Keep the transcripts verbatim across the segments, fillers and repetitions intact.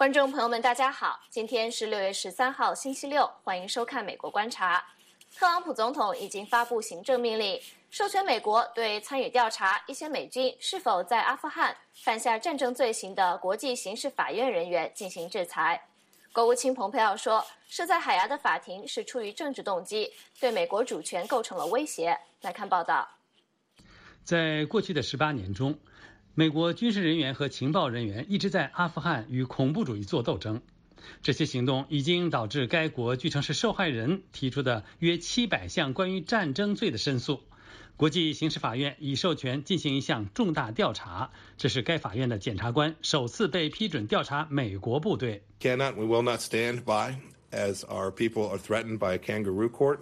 观众朋友们，大家好，今天是六月十三号，星期六，欢迎收看《美国观察》。特朗普总统已经发布行政命令，授权美国对参与调查一些美军是否在阿富汗犯下战争罪行的国际刑事法院人员进行制裁。国务卿蓬佩奥说，设在海牙的法庭是出于政治动机，对美国主权构成了威胁。来看报道。 在过去的十八年中，美国军事人员和情报人员一直在阿富汗与恐怖主义作斗争，这些行动已经导致该国据称是受害人提出的约七百项关于战争罪的申诉。国际刑事法院已授权进行一项重大调查，这是该法院的检察官首次被批准调查美国部队。 Cannot, we will not stand by as our people are threatened by a kangaroo court.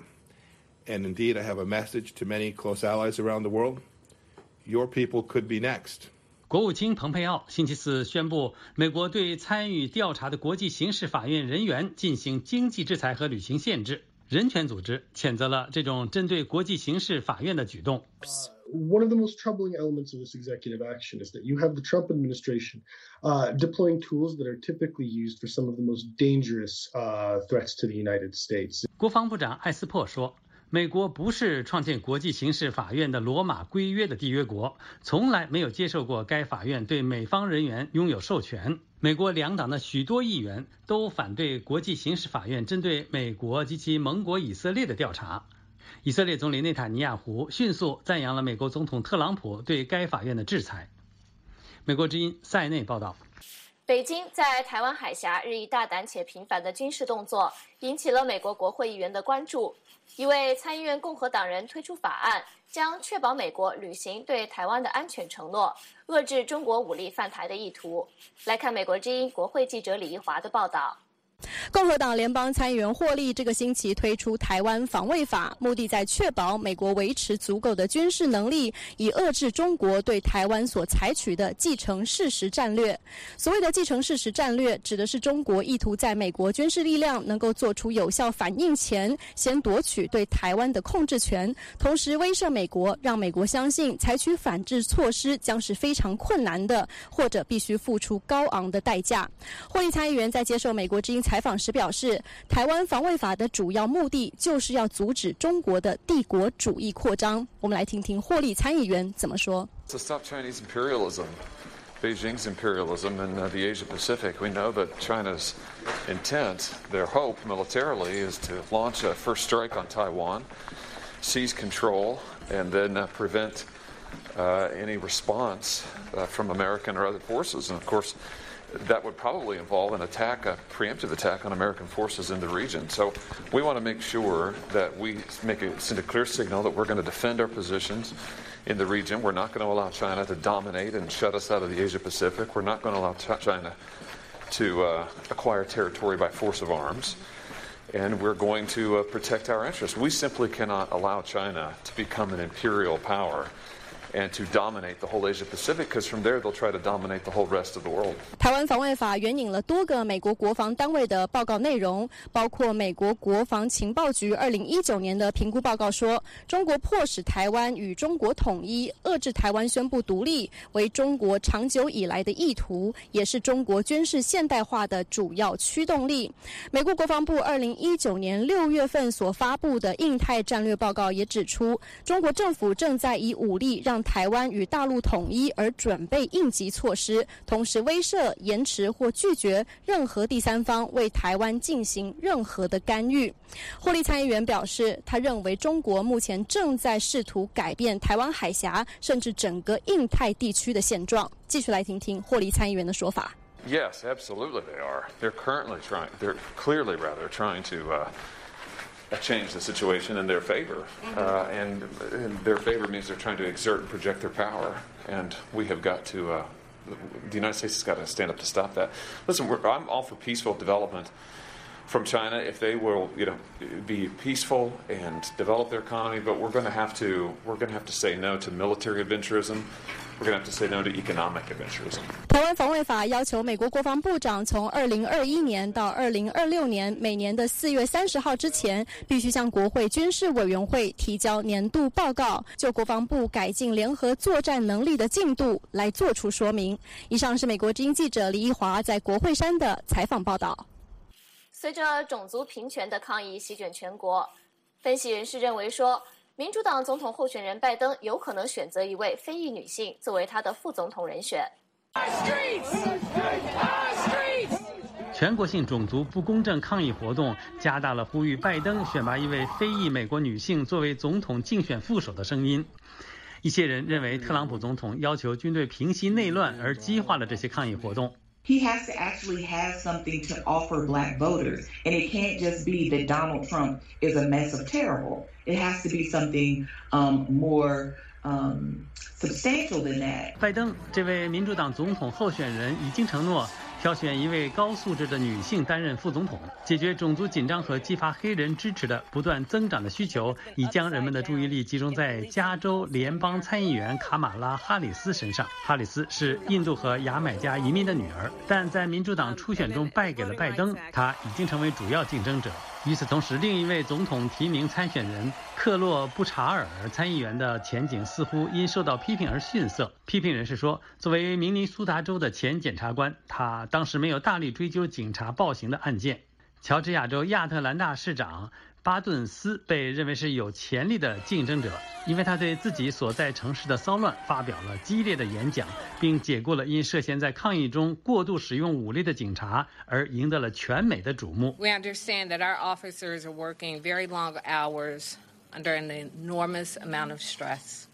And indeed, I have a message to many close allies around the world. Your people could be next. 国务卿蓬佩奥星期四宣布，美国对参与调查的国际刑事法院人员进行经济制裁和旅行限制。人权组织谴责了这种针对国际刑事法院的举动。 One of the most troubling elements of this executive action is that you have the Trump administration uh, deploying tools that are typically used for some of the most dangerous uh, threats to the United States. 国防部长艾斯珀说，美国不是创建国际刑事法院的罗马规约的缔约国，从来没有接受过该法院对美方人员拥有授权。美国两党的许多议员都反对国际刑事法院针对美国及其盟国以色列的调查。以色列总理内塔尼亚胡迅速赞扬了美国总统特朗普对该法院的制裁。美国之音塞内报道。 北京在台湾海峡日益大胆且频繁的军事动作引起了美国国会议员的关注。一位参议院共和党人推出法案，将确保美国履行对台湾的安全承诺，遏制中国武力犯台的意图。来看美国之音国会记者李一华的报道。 共和党联邦参议员霍利这个星期推出台湾防卫法，目的在确保美国维持足够的军事能力，以遏制中国对台湾所采取的既成事实战略。所谓的既成事实战略，指的是中国意图在美国军事力量能够做出有效反应前，先夺取对台湾的控制权，同时威慑美国，让美国相信采取反制措施将是非常困难的，或者必须付出高昂的代价。霍利参议员在接受美国之音采访时表示，台湾防卫法的主要目的就是要阻止中国的帝国主义扩张。我们来听听霍利参议员怎么说。 To stop Chinese imperialism, Beijing's imperialism in uh, the Asia Pacific. We know that China's intent, their hope militarily, is to launch a first strike on Taiwan, seize control, and then uh, prevent uh, any response uh, from American or other forces. And of course, that would probably involve an attack, a preemptive attack on American forces in the region. So we want to make sure that we make a, send a clear signal that we're going to defend our positions in the region. We're not going to allow China to dominate and shut us out of the Asia Pacific. We're not going to allow China to uh, acquire territory by force of arms. And we're going to uh, protect our interests. We simply cannot allow China to become an imperial power.And to dominate the whole Asia Pacific, because from there they'll try to dominate the whole rest of the world. 台湾防卫法援引了多个美国国防单位的报告内容，包括美国国防情报局二零一九年的评估报告说，中国迫使台湾与中国统一，遏制台湾宣布独立，为中国长久以来的意图，也是中国军事现代化的主要驱动力。美国国防部二零一九年六月份所发布的印太战略报告也指出，中国政府正在以武力让台湾与大陆统一而准备应急措施，同时威慑、延迟或拒绝任何第三方为台湾进行任何的干预。霍利参议员表示，他认为中国目前正在试图改变台湾海峡甚至整个印太地区的现状。继续来听听霍利参议员的说法。 Yes, absolutely they are. They're currently trying, they're clearly rather trying to uh, change the situation in their favor. Uh, and in their favor means they're trying to exert and project their power. And we have got to, uh, the United States has got to stand up to stop that. Listen, we're, I'm all for peaceful development from China if they will, you know, be peaceful and develop their economy. But we're going to have to we're going to have to say no to military adventurism. We're going to have to say no to economic adventurism. 台湾防卫法要求美国国防部长从二零二一年到二零二六年每年的四月三十号之前，必须向国会军事委员会提交年度报告，就国防部改进联合作战能力的进度来做出说明。以上是美国之音记者李一华在国会山的采访报道。 随着种族平权的抗议席卷全国，分析人士认为说，民主党总统候选人拜登有可能选择一位非裔女性作为他的副总统人选。 全国性种族不公正抗议活动加大了呼吁拜登选拔一位非裔美国女性作为总统竞选副手的声音。一些人认为特朗普总统要求军队平息内乱而激化了这些抗议活动。 He has to actually have something to offer black voters. And it can't just be that Donald Trump is a mess of terrible. It has to be something um, more um, substantial than that. 拜登这位民主党总统候选人已经承诺挑选一位高素质的女性担任副总统，解决种族紧张和激发黑人支持的不断增长的需求，以将人们的注意力集中在加州联邦参议员卡马拉·哈里斯身上。哈里斯是印度和牙买加移民的女儿，但在民主党初选中败给了拜登，她已经成为主要竞争者。与此同时，另一位总统提名参选人克洛布查尔参议员的前景似乎因受到批评而逊色。批评人士说，作为明尼苏达州的前检察官，他当时没有大力追究警察暴行的案件。乔治亚州亚特兰大市长巴顿斯被认为是有潜力的竞争者，因为他对自己所在城市的骚乱发表了激烈的演讲，并解雇了因涉嫌在抗议中过度使用武力的警察，而赢得了全美的瞩目。 We understand that our officers are working very long hours under an enormous amount of stress.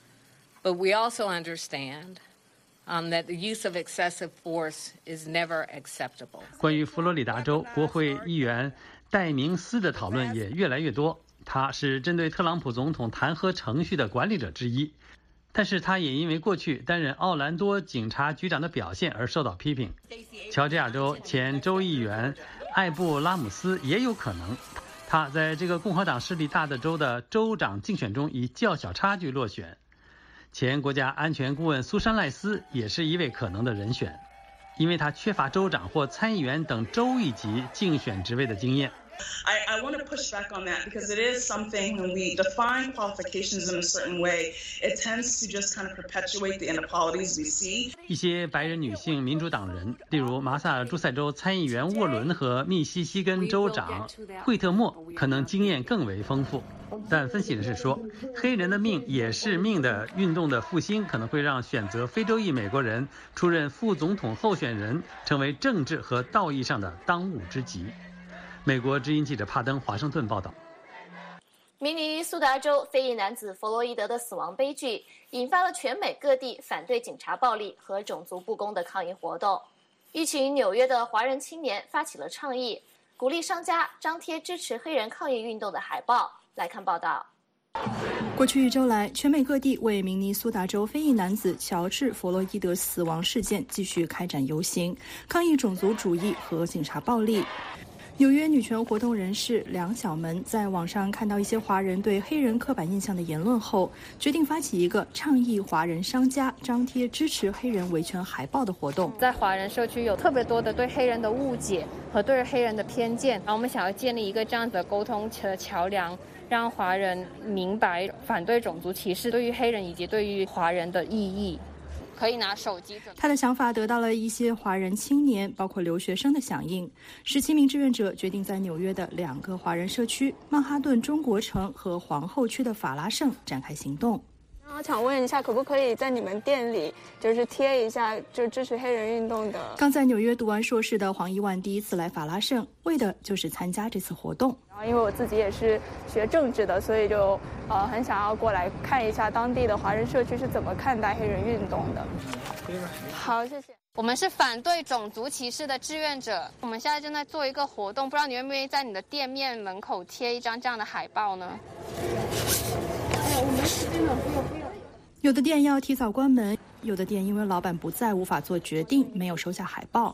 But we also understand Um, that the use of excessive force is never acceptable. 关于佛罗里达州国会议员戴明斯的讨论也越来越多，他是针对特朗普总统弹劾程序的管理者之一，但是他也因为过去担任奥兰多警察局长的表现而受到批评。乔治亚州前州议员艾布拉姆斯也有可能，他在这个共和党势力大的州的州长竞选中以较小差距落选。前国家安全顾问苏珊·赖斯也是一位可能的人选，因为他缺乏州长或参议员等州一级竞选职位的经验。 I, I want to push back on that because it is something when we define qualifications in a certain way, it tends to just kind of perpetuate the inequalities we see. 一些白人女性民主党人，例如麻萨诸塞州参议员沃伦和密西西根州长惠特莫，可能经验更为丰富。但分析人士说，黑人的命也是命的运动的复兴可能会让选择非洲裔美国人出任副总统候选人成为政治和道义上的当务之急。美国之音记者帕登华盛顿报道。 明尼苏达州非裔男子弗洛伊德的死亡悲剧引发了全美各地反对警察暴力和种族不公的抗议活动。一群纽约的华人青年发起了倡议，鼓励商家张贴支持黑人抗议运动的海报。来看报道。 过去一周来，全美各地为明尼苏达州非裔男子乔治·弗洛伊德死亡事件继续开展游行，抗议种族主义和警察暴力。纽约女权活动人士梁小门在网上看到一些华人对黑人刻板印象的言论后，决定发起一个倡议华人商家张贴支持黑人维权海报的活动。 在华人社区有特别多的对黑人的误解和对黑人的偏见，然后我们想要建立一个这样子的沟通的桥梁，让华人明白反对种族歧视对于黑人以及对于华人的意义。可以拿手机。 他的想法得到了一些华人青年，包括留学生的响应。十七名志愿者决定在纽约的两个华人社区曼哈顿中国城和皇后区的法拉盛展开行动。 我想问一下，可不可以在你们店里就是贴一下就支持黑人运动的？ 刚在纽约读完硕士的黄一万第一次来法拉盛，为的就是参加这次活动。 然后因为我自己也是学政治的，所以就呃很想要过来看一下当地的华人社区是怎么看待黑人运动的。好，谢谢。 我们是反对种族歧视的志愿者，我们现在正在做一个活动，不知道你愿不愿意在你的店面门口贴一张这样的海报呢？ 哎，我们时间很不有有的店要提早关门，有的店因为老板不在无法做决定，没有收下海报。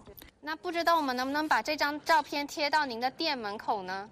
那不知道我们能不能把这张照片贴到您的店门口呢？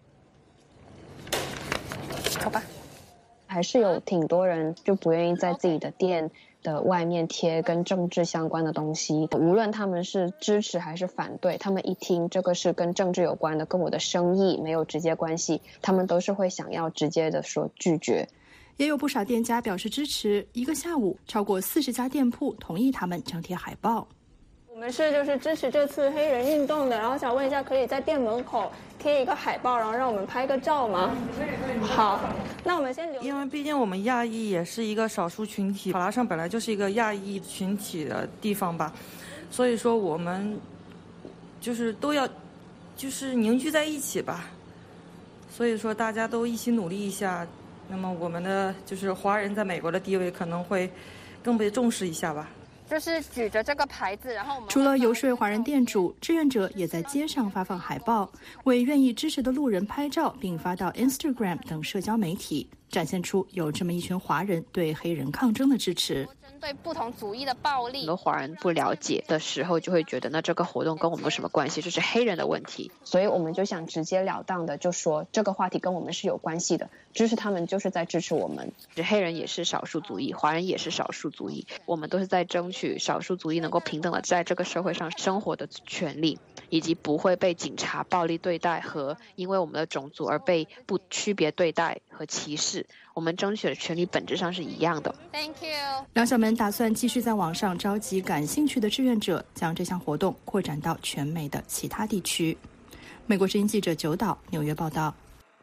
好吧。 还是有挺多人就不愿意在自己的店的外面贴跟政治相关的东西，无论他们是支持还是反对，他们一听这个是跟政治有关的，跟我的生意没有直接关系，他们都是会想要直接的说拒绝。 也有不少店家表示支持，一个下午超过四十家店铺同意他们张贴海报。 我们是就是支持这次黑人运动的，然后想问一下，可以在店门口贴一个海报，然后让我们拍个照吗？好，那我们先留。 因为毕竟我们亚裔也是一个少数群体，法拉盛本来就是一个亚裔群体的地方吧，所以说我们就是都要就是凝聚在一起吧，所以说大家都一起努力一下，那么我们的就是华人在美国的地位可能会更被重视一下吧。 就是举着这个牌子，然后我们除了游说华人店主，志愿者也在街上发放海报，为愿意支持的路人拍照，并发到 Instagram 等社交媒体，展现出有这么一群华人对黑人抗争的支持。 针对不同族裔的暴力， 很多华人不了解的时候，就会觉得那这个活动跟我们有什么关系？这是黑人的问题，所以我们就想直截了当的就说这个话题跟我们是有关系的，支持他们就是在支持我们。黑人也是少数族裔，华人也是少数族裔，我们都是在争取少数族裔能够平等的在这个社会上生活的权利，以及不会被警察暴力对待和因为我们的种族而被不区别对待和歧视。我们争取的权利本质上是一样的。 Thank you。 梁小门打算继续在网上召集感兴趣的志愿者，将这项活动扩展到全美的其他地区。美国之音记者九岛纽约报道。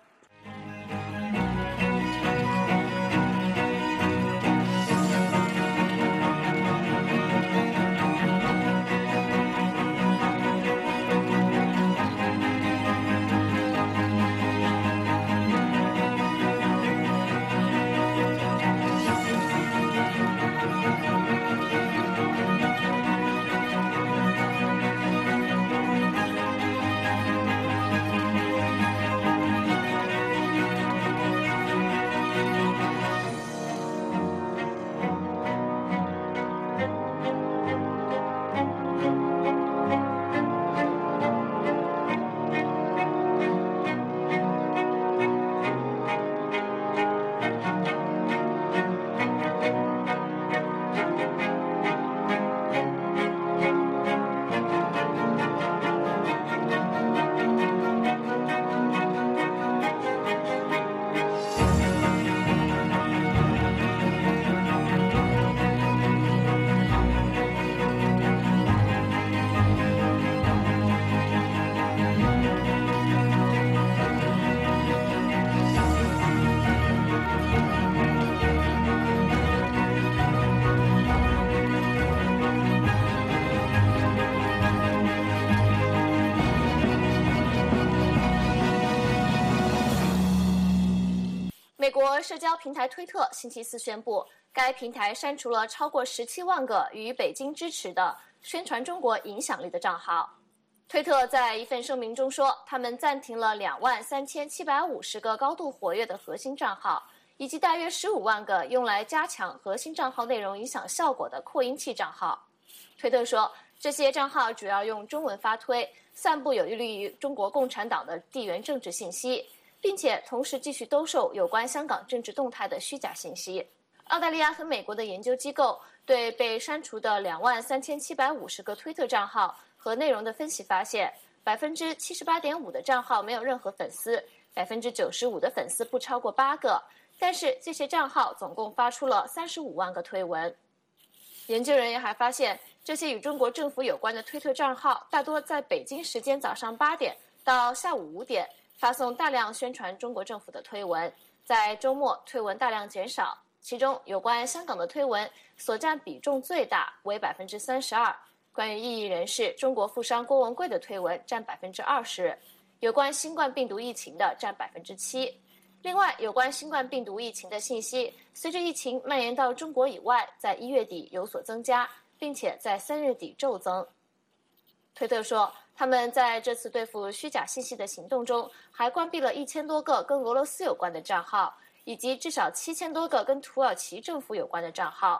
美国社交平台推特星期四宣布，该平台删除了超过十七万个与北京支持的宣传中国影响力的账号。推特在一份声明中说，他们暂停了两万三千七百五十个高度活跃的核心账号，以及大约十五万个用来加强核心账号内容影响效果的扩音器账号。推特说，这些账号主要用中文发推，散布有利于中国共产党的地缘政治信息，并且同时继续兜售有关香港政治动态的虚假信息。澳大利亚和美国的研究机构对被删除的两万三千七百五十个推特账号和内容的分析发现，百分之七十八点五的账号没有任何粉丝，百分之九十五的粉丝不超过八个，但是这些账号总共发出了三十五万个推文。研究人员还发现，这些与中国政府有关的推特账号大多在北京时间早上八点到下午五点发送大量宣传中国政府的推文，在周末推文大量减少，其中有关香港的推文所占比重最大，为百分之三十二。关于异议人士中国富商郭文贵的推文占百分之二十，有关新冠病毒疫情的占百分之七。另外，有关新冠病毒疫情的信息，随着疫情蔓延到中国以外，在一月底有所增加，并且在三月底骤增。推特说，他们在这次对付虚假信息的行动中，还关闭了一千多个跟俄罗斯有关的账号，以及至少七千多个跟土耳其政府有关的账号。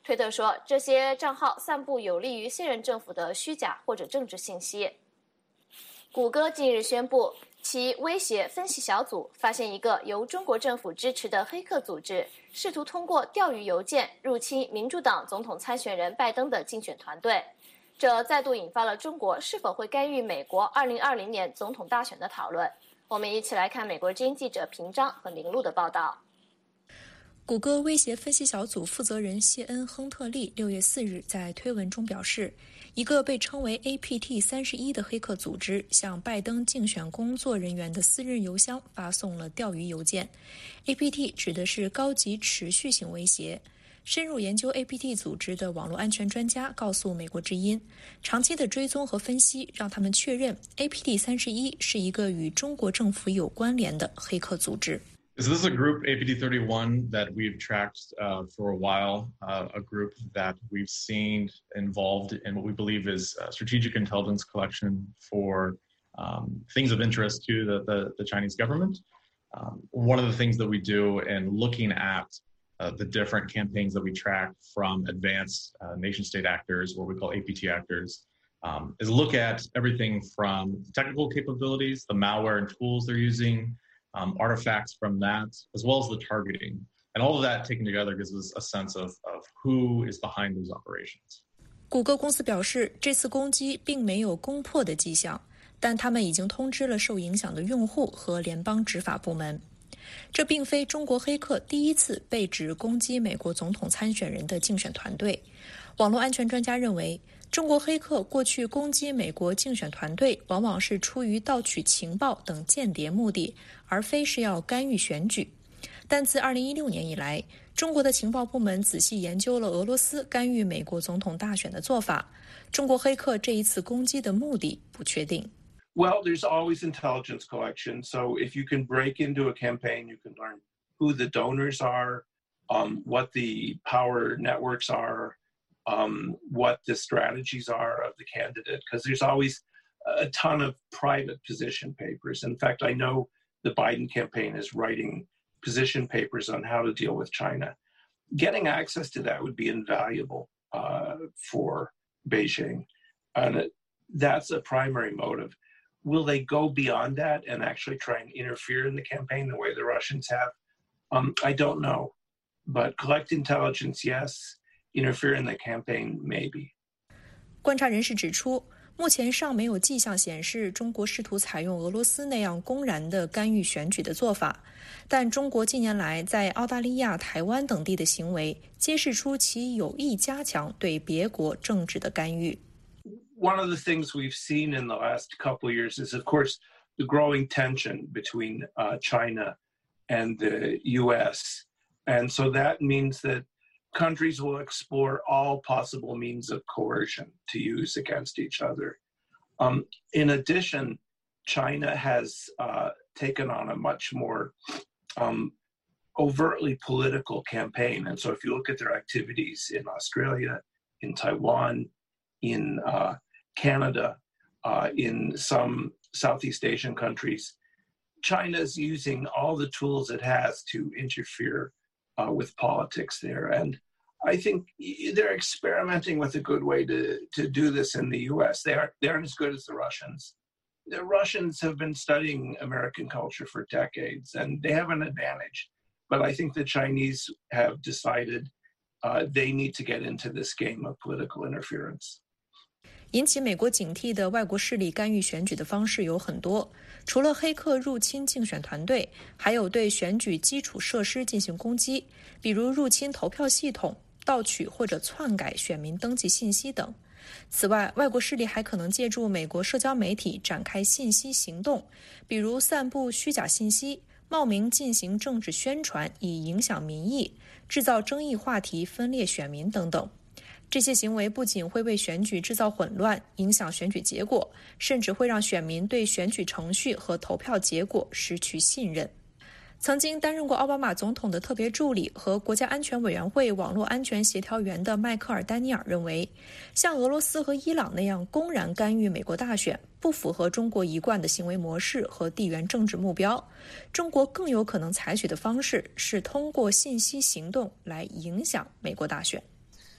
推特说，这些账号散布有利于现任政府的虚假或者政治信息。谷歌近日宣布，其威胁分析小组发现一个由中国政府支持的黑客组织，试图通过钓鱼邮件入侵民主党总统参选人拜登的竞选团队。这再度引发了中国是否会干预美国二零二零年总统大选的讨论。我们一起来看美国之音记者平章和林璐的报道。 谷歌威胁分析小组负责人谢恩·亨特利六月四日在推文中表示，一个被称为 A P T 三十一的黑客组织向拜登竞选工作人员的私人邮箱发送了钓鱼邮件。A P T 指的是高级持续性威胁。深入研究 A P T 组织的网络安全专家告诉美国之音，长期的追踪和分析让他们确认 A P T 三十一是一个与中国政府有关联的黑客组织。 So this is a group, A P T thirty-one, that we've tracked uh, for a while, uh, a group that we've seen involved in what we believe is uh, strategic intelligence collection for um, things of interest to the, the, the Chinese government. Um, one of the things that we do in looking at uh, the different campaigns that we track from advanced uh, nation-state actors, what we call A P T actors, um, is look at everything from technical capabilities, the malware and tools they're using, Um, artifacts from that, as well as the targeting. And all of that taken together gives us a sense of, of who is behind those operations. 谷歌公司表示，这次攻击并没有攻破的迹象，但他们已经通知了受影响的用户和联邦执法部门。这并非中国黑客第一次被指攻击美国总统参选人的竞选团队。网络安全专家认为，中国黑客过去攻击美国竞选团队，往往是出于盗取情报等间谍目的，而非是要干预选举。但自二零一六年以来，中国的情报部门仔细研究了俄罗斯干预美国总统大选的做法。中国黑客这一次攻击的目的不确定。 Well, there's always intelligence collection. So if you can break into a campaign, you can learn who the donors are, um, what the power networks are, um, what the strategies are of the candidate, because there's always a ton of private position papers. In fact, I know the Biden campaign is writing position papers on how to deal with China. Getting access to that would be invaluable uh, for Beijing. And it, that's a primary motive. Will they go beyond that and actually try and interfere in the campaign the way the Russians have? Um, I don't know. But collect intelligence, yes. Interfere in the campaign, maybe. 观察人士指出，目前尚没有迹象显示中国试图采用俄罗斯那样公然的干预选举的做法，但中国近年来在澳大利亚、台湾等地的行为，揭示出其有意加强对别国政治的干预。 One of the things we've seen in the last couple of years is, of course, the growing tension between uh, China and the U S. And so that means that countries will explore all possible means of coercion to use against each other. Um, in addition, China has uh, taken on a much more um, overtly political campaign. And so if you look at their activities in Australia, in Taiwan, in uh, Canada, uh, in some Southeast Asian countries, China's using all the tools it has to interfere uh, with politics there. And I think they're experimenting with a good way to, to do this in the U S. They aren't, they aren't as good as the Russians. The Russians have been studying American culture for decades, and they have an advantage. But I think the Chinese have decided uh, they need to get into this game of political interference. 引起美国警惕的外国势力干预选举的方式有很多，除了黑客入侵竞选团队，还有对选举基础设施进行攻击，比如入侵投票系统、盗取或者篡改选民登记信息等。此外，外国势力还可能借助美国社交媒体展开信息行动，比如散布虚假信息、冒名进行政治宣传以影响民意、制造争议话题分裂选民等等。这些行为不仅会为选举制造混乱，影响选举结果，甚至会让选民对选举程序和投票结果失去信任。曾经担任过奥巴马总统的特别助理和国家安全委员会网络安全协调员的迈克尔·丹尼尔认为，像俄罗斯和伊朗那样公然干预美国大选，不符合中国一贯的行为模式和地缘政治目标。中国更有可能采取的方式是通过信息行动来影响美国大选。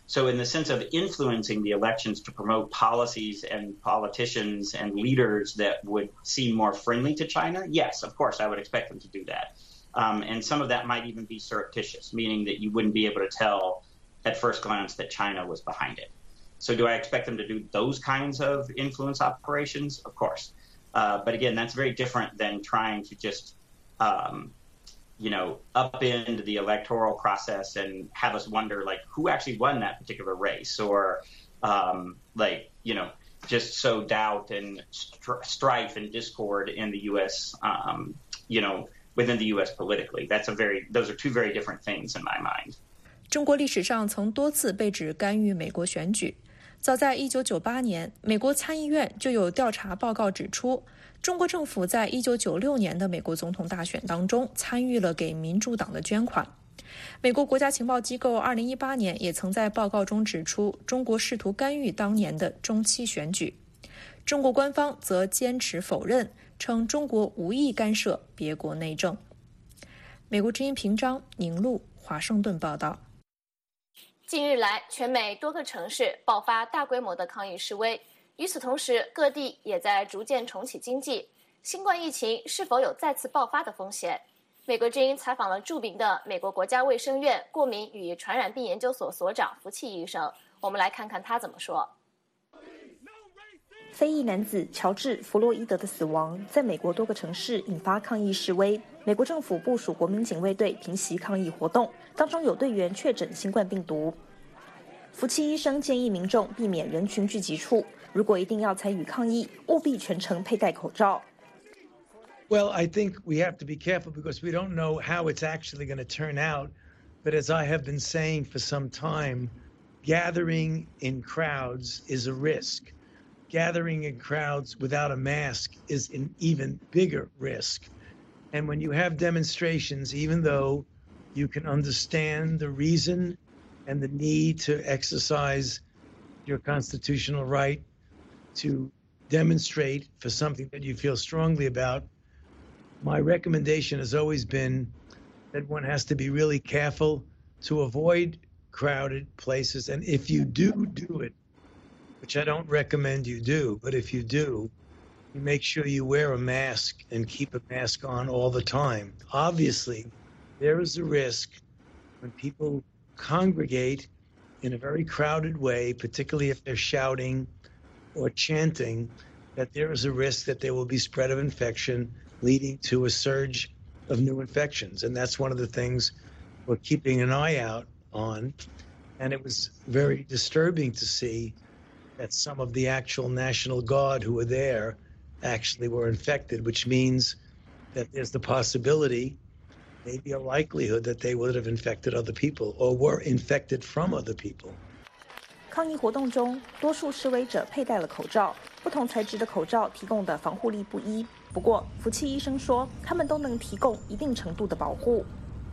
So in the sense of influencing the elections to promote policies and politicians and leaders that would seem more friendly to China, yes, of course, I would expect them to do that. Um, and some of that might even be surreptitious, meaning that you wouldn't be able to tell at first glance that China was behind it. So do I expect them to do those kinds of influence operations? Of course. Uh, but again, that's very different than trying to just um, you know, upend the electoral process and have us wonder, like, who actually won that particular race, or, um, like, you know, just sow doubt and str- strife and discord in the U S, um, you know, within the U S politically. That's a very, those are two very different things in my mind. 中国历史上曾多次被指干预美国选举。早在一九九八年，美国参议院就有调查报告指出，中国政府在一九九六年的美国总统大选当中参与了给民主党的捐款。美国国家情报机构二零一八年也曾在报告中指出，中国试图干预当年的中期选举。中国官方则坚持否认，称中国无意干涉别国内政。美国之音频章宁路华盛顿报道。 近日来，全美多个城市爆发大规模的抗议示威，与此同时，各地也在逐渐重启经济。新冠疫情是否有再次爆发的风险？美国之音采访了著名的美国国家卫生院过敏与传染病研究所所长福奇医生，我们来看看他怎么说。 非裔男子乔治·弗洛伊德的死亡，在美国多个城市引发抗议示威。美国政府部署国民警卫队平息抗议活动，当中有队员确诊新冠病毒。福奇医生建议民众避免人群聚集处，如果一定要参与抗议，务必全程佩戴口罩。 Well, I think we have to be careful because we don't know how it's actually going to turn out. But as I have been saying for some time, gathering in crowds is a risk. Gathering in crowds without a mask is an even bigger risk. And when you have demonstrations, even though you can understand the reason and the need to exercise your constitutional right to demonstrate for something that you feel strongly about, my recommendation has always been that one has to be really careful to avoid crowded places. And if you do do it, which I don't recommend you do, but if you do, you make sure you wear a mask and keep a mask on all the time. Obviously, there is a risk when people congregate in a very crowded way, particularly if they're shouting or chanting, that there is a risk that there will be spread of infection leading to a surge of new infections. And that's one of the things we're keeping an eye out on. And it was very disturbing to see that some of the actual National Guard who were there actually were infected, which means that there's the possibility, maybe a likelihood, that they would have infected other people or were infected from other people. 抗议活动中，多数示威者佩戴了口罩，不同材质的口罩提供的防护力不一。不过，福奇医生说，他们都能提供一定程度的保护。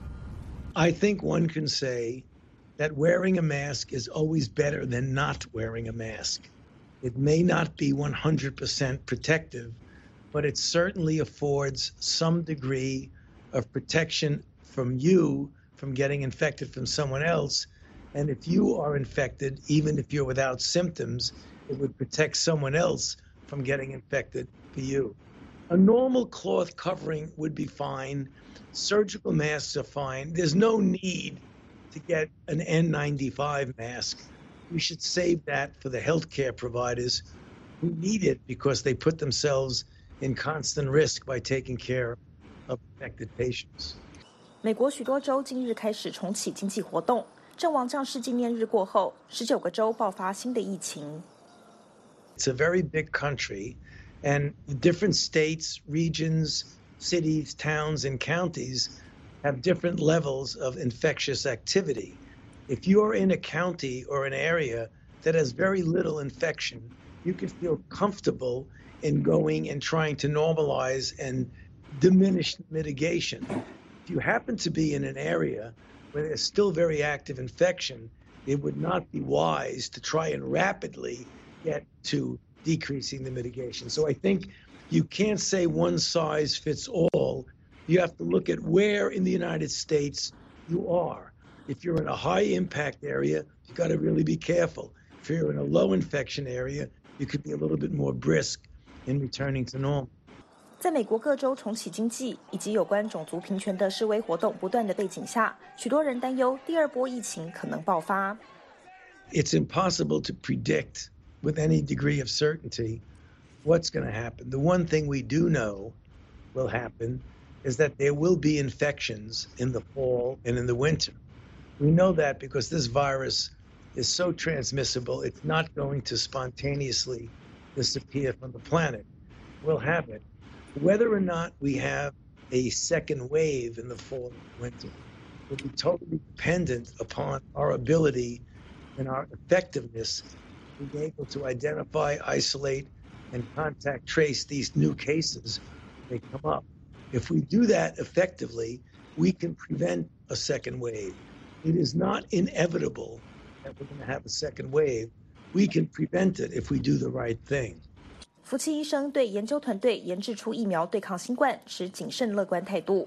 I think one can say that wearing a mask is always better than not wearing a mask. It may not be one hundred percent protective, but it certainly affords some degree of protection from you from getting infected from someone else. And if you are infected, even if you're without symptoms, it would protect someone else from getting infected for you. A normal cloth covering would be fine. Surgical masks are fine. There's no need to get an N ninety-five mask. We should save that for the healthcare providers who need it because they put themselves in constant risk by taking care of infected patients. 美国许多州近日开始重启经济活动。阵亡将士纪念日过后，十九个州爆发新的疫情。 It's a very big country, and different states, regions, cities, towns, and counties have different levels of infectious activity. If you're in a county or an area that has very little infection, you can feel comfortable in going and trying to normalize and diminish mitigation. If you happen to be in an area where there's still very active infection, it would not be wise to try and rapidly get to decreasing the mitigation. So I think you can't say one size fits all. You have to look at where in the United States you are. If you're in a high impact area, you got to really be careful. If you're in a low infection area, you could be a little bit more brisk in returning to normal. 在美国各州重启经济以及有关种族平权的示威活动不断的背景下，许多人担忧第二波疫情可能爆发。 It's impossible to predict with any degree of certainty what's going to happen. The one thing we do know will happen is that there will be infections in the fall and in the winter. We know that because this virus is so transmissible, it's not going to spontaneously disappear from the planet. We'll have it. Whether or not we have a second wave in the fall and winter will be totally dependent upon our ability and our effectiveness to be able to identify, isolate, and contact trace these new cases when they come up. If we do that effectively, we can prevent a second wave. It is not inevitable that we're going to have a second wave. We can prevent it if we do the right thing. 福奇医生对研究团队研制出疫苗对抗新冠持谨慎乐观态度。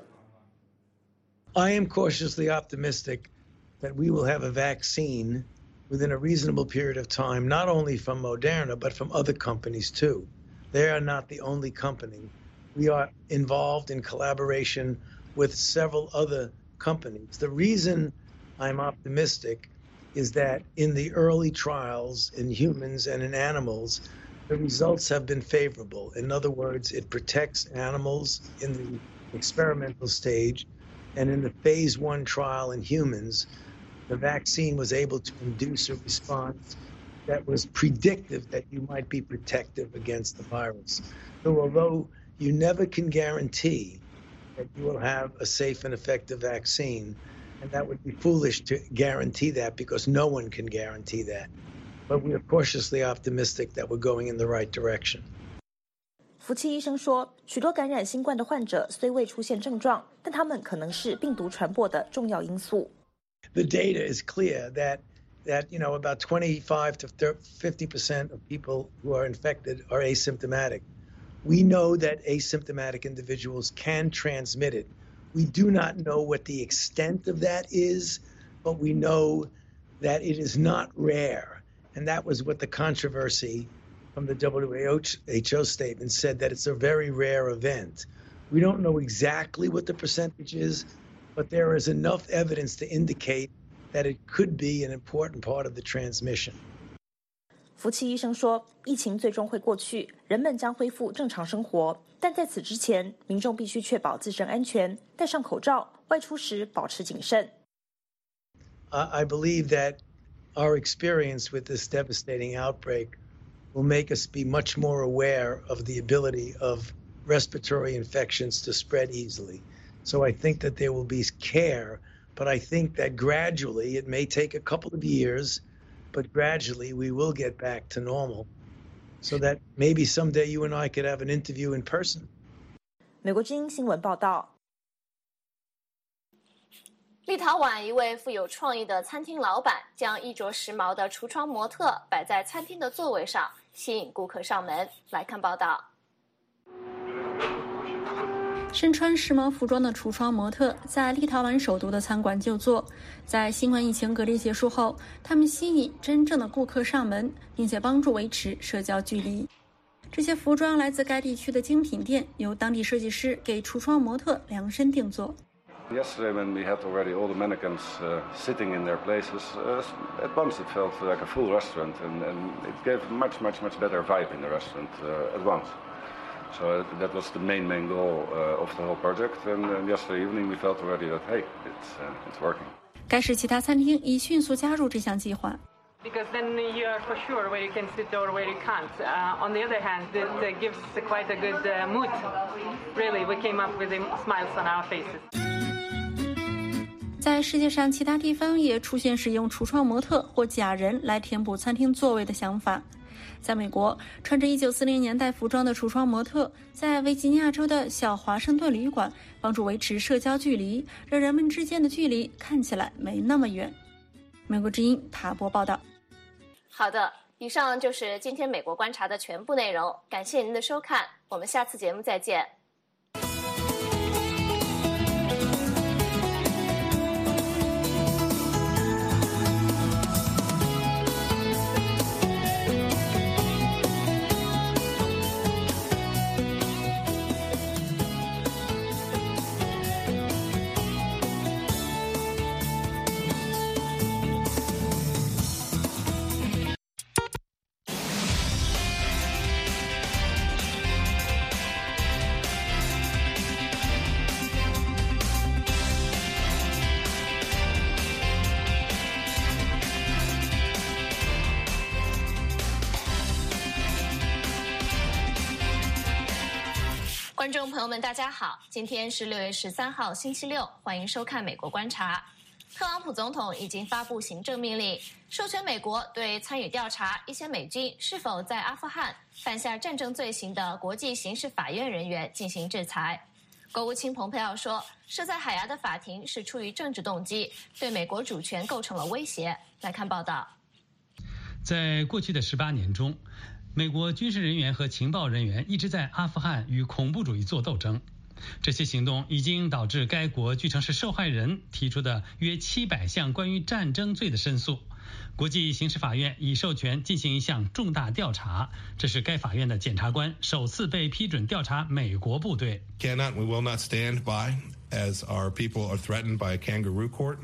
I am cautiously optimistic that we will have a vaccine within a reasonable period of time, not only from Moderna, but from other companies too. They are not the only company. We are involved in collaboration with several other companies. The reason I'm optimistic is that in the early trials in humans and in animals, the results have been favorable. In other words, it protects animals in the experimental stage, and in the phase one trial in humans, the vaccine was able to induce a response that was predictive that you might be protective against the virus. So although you never can guarantee that you will have a safe and effective vaccine, and that would be foolish to guarantee that because no one can guarantee that. But we are cautiously optimistic that we're going in the right direction. 福奇医生说，许多感染新冠的患者虽未出现症状，但他们可能是病毒传播的重要因素。 The data is clear that that you know about twenty-five to fifty percent of people who are infected are asymptomatic. We know that asymptomatic individuals can transmit it. We do not know what the extent of that is, but we know that it is not rare. And that was what the controversy from the W H O statement said, that it's a very rare event. We don't know exactly what the percentage is, but there is enough evidence to indicate that it could be an important part of the transmission. 福奇医生说，疫情最终会过去，人们将恢复正常生活，但在此之前，民众必须确保自身安全，戴上口罩，外出时保持谨慎。 I believe that our experience with this devastating outbreak will make us be much more aware of the ability of respiratory infections to spread easily. So I think that there will be care, but I think that gradually, it may take a couple of years, but gradually we will get back to normal so that maybe someday you and I could have an interview in person. 美国之音新闻报道。 立陶宛一位富有创意的餐厅老板将衣着时髦的橱窗模特摆在餐厅的座位上，吸引顾客上门。来看报道。 身穿时髦服装的橱窗模特在立陶宛首都的餐馆就座。在新冠疫情隔离结束后，他们吸引真正的顾客上门，并且帮助维持社交距离。这些服装来自该地区的精品店，由当地设计师给橱窗模特量身定做。 Yesterday, when we had already all the mannequins uh, sitting in their places, uh, at once it felt like a full restaurant, and, and it gave much, much, much better vibe in the restaurant uh, at once. So uh, that was the main, main goal uh, of the whole project. And, and yesterday evening, we felt already that hey, it's uh, it's working. 该市其他餐厅已迅速加入这项计划。 Because then you are for sure where you can sit or where you can't. Uh, on the other hand, it uh, gives quite a good uh, mood. Really, we came up with smiles on our faces. 在世界上其他地方也出现使用橱窗模特或假人来填补餐厅座位的想法。在美国，穿着一九四零年代服装的橱窗模特在维吉尼亚州的小华盛顿旅馆帮助维持社交距离，让人们之间的距离看起来没那么远。美国之音塔博报道。 好的，以上就是今天美国观察的全部内容，感谢您的收看，我们下次节目再见。 观众朋友们，大家好，今天是六月十三号，星期六，欢迎收看《美国观察》。特朗普总统已经发布行政命令，授权美国对参与调查一些美军是否在阿富汗犯下战争罪行的国际刑事法院人员进行制裁。国务卿蓬佩奥说，设在海牙的法庭是出于政治动机，对美国主权构成了威胁。来看报道。 在过去的十八年中，美国军事人员和情报人员一直在阿富汗与恐怖主义做斗争。这些行动已经导致该国据称是受害人提出的约七百项关于战争罪的申诉。国际刑事法院已授权进行一项重大调查，这是该法院的检察官首次被批准调查美国部队。 Cannot, we will not stand by as our people are threatened by a kangaroo court.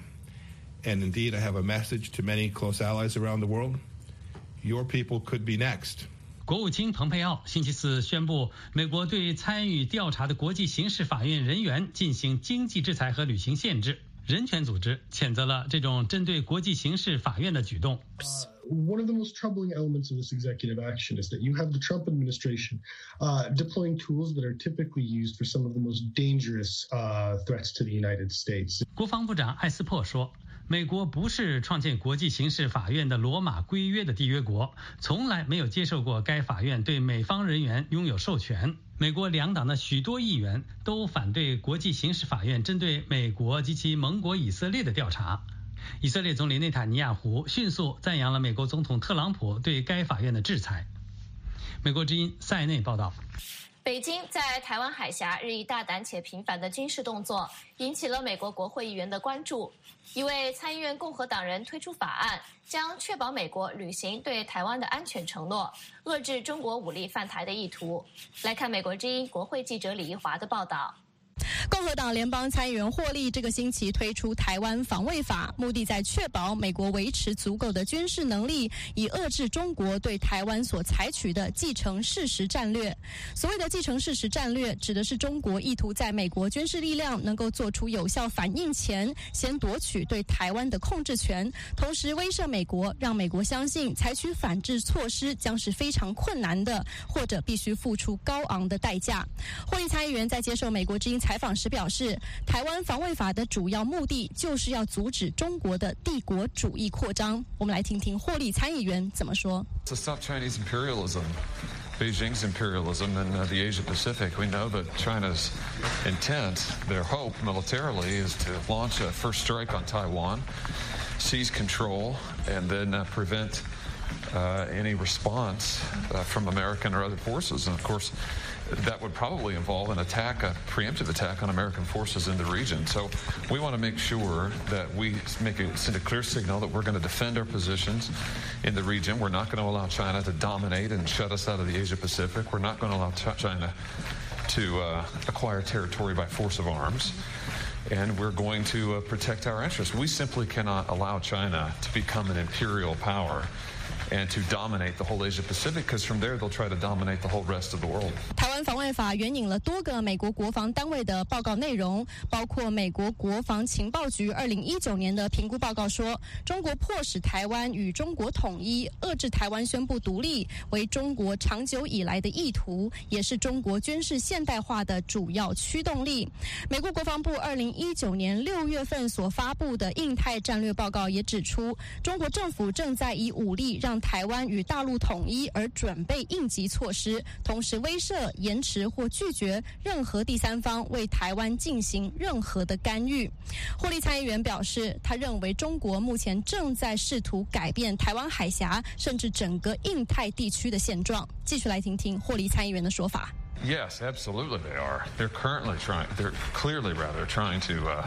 And indeed, I have a message to many close allies around the world. Your people could be next. 国务卿蓬佩奥星期四宣布，美国对参与调查的国际刑事法院人员进行经济制裁和旅行限制。人权组织谴责了这种针对国际刑事法院的举动。 Uh, one of the most troubling elements of this executive action is that you have the Trump administration uh, deploying tools that are typically used for some of the most dangerous uh, threats to the United States. 国防部长艾斯珀说，美国不是创建国际刑事法院的罗马规约的缔约国，从来没有接受过该法院对美方人员拥有授权。美国两党的许多议员都反对国际刑事法院针对美国及其盟国以色列的调查。以色列总理内塔尼亚胡迅速赞扬了美国总统特朗普对该法院的制裁。美国之音塞内报道。 北京在台湾海峡日益大胆且频繁的军事动作，引起了美国国会议员的关注。一位参议院共和党人推出法案，将确保美国履行对台湾的安全承诺，遏制中国武力犯台的意图。来看美国之音国会记者李一华的报道。 共和党联邦参议员霍利这个星期推出台湾防卫法，目的在确保美国维持足够的军事能力，以遏制中国对台湾所采取的既成事实战略。所谓的既成事实战略，指的是中国意图在美国军事力量能够做出有效反应前，先夺取对台湾的控制权，同时威慑美国，让美国相信采取反制措施将是非常困难的，或者必须付出高昂的代价。霍利参议员在接受美国之音采访时表示，台湾防卫法的主要目的就是要阻止中国的帝国主义扩张。我们来听听霍利参议员怎么说。 To stop Chinese imperialism, Beijing's imperialism in uh, the Asia Pacific, we know that China's intent, their hope militarily, is to launch a first strike on Taiwan, seize control, and then uh, prevent uh, any response uh, from American or other forces. And of course, that would probably involve an attack, a preemptive attack on American forces in the region. So we want to make sure that we make a, send a clear signal that we're going to defend our positions in the region. We're not going to allow China to dominate and shut us out of the Asia Pacific. We're not going to allow China to uh, acquire territory by force of arms. And we're going to uh, protect our interests. We simply cannot allow China to become an imperial power and to dominate the whole Asia Pacific, because from there they'll try to dominate the whole rest of the world. 台湾防卫法援引了多个美国国防单位的报告内容，包括美国国防情报局二零一九年的评估报告说，中国迫使台湾与中国统一，遏制台湾宣布独立，为中国长久以来的意图，也是中国军事现代化的主要驱动力。美国国防部二零一九年六月份所发布的印太战略报告也指出，中国政府正在以武力让台湾与大陆统一而准备应急措施，同时威慑、延迟或拒绝任何第三方为台湾进行任何的干预。霍利参议员表示，他认为中国目前正在试图改变台湾海峡甚至整个印太地区的现状。继续来听听霍利参议员的说法。 Yes, absolutely they are. They're currently trying, they're clearly rather trying to uh,